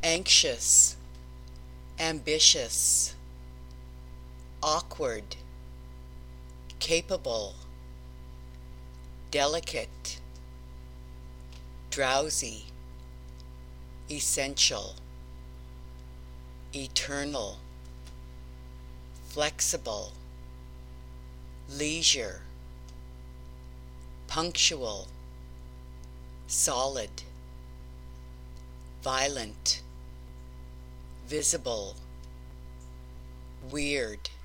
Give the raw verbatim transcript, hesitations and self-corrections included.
anxious, ambitious, awkward, capable, delicate, drowsy, essential, eternal, flexible, leisure, punctual, solid, violent, visible, weird,